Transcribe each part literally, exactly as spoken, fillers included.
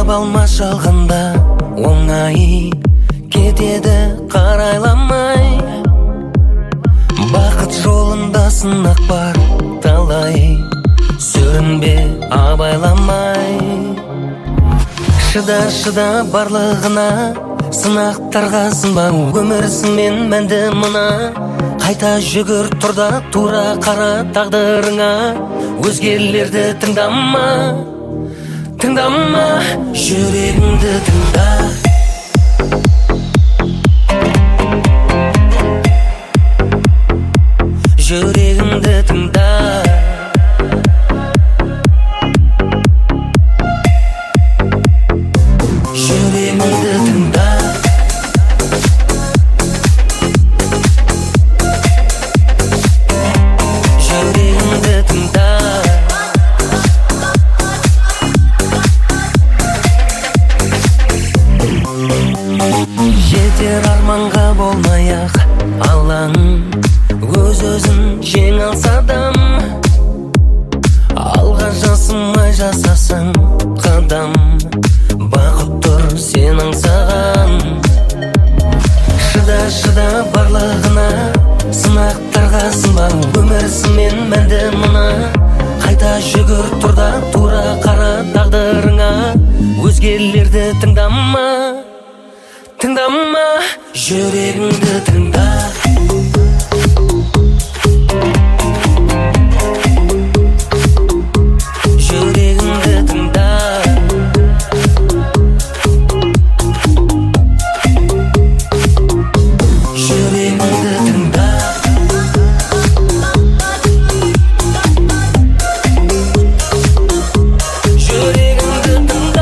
таба алмас жалғанда оңай кетеді қарайламай. Бақыт жолында сынақ бар талай, сүрінбе абайламай. Шыда шыда барлығына, сынақтарға сынба, өмірсің мен мәнді мына. Қайта жүгір тұрда тура қара тағдырыңа, өзгелерді тыңдама, тыңдама, жүрегіңді тыңда. Жүрегіңді тыңда. Жүрегіңді тыңда. Жүрегіңді тыңда. Жетер арманға болмай-ақ алаң, өз-өзін жең алса адам. Алға жасымай жасасаң қадам, бақыт тұр сен аңсаған. Шыда шыда барлығына, сынақтарға сынба, өмірсің мен мәнді мына. Қайта жүгір тұрда тура қара тағдырыңа, өзгелерді тыңдама, тыңдама, жүрегіңді тыңда. Жүрегіңді тыңда. Жүрегіңді тыңда. Жүрегіңді тыңда.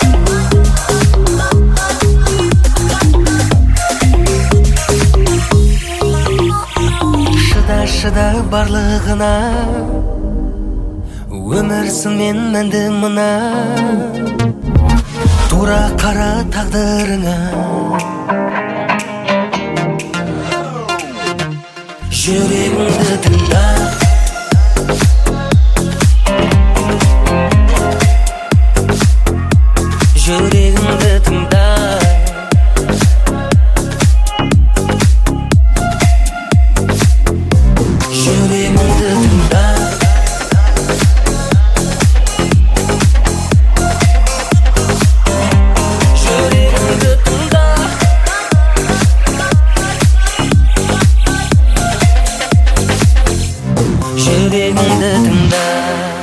Шыда шыда барлығына, өмірсің мен мәнді мына. Тура қара тағдырыңа, жүрегіңді тыңда. Жүрегіңді тыңда. Жүрегіңді тыңда. Жүрегіңді тыңда. Жүрегіңді тыңда.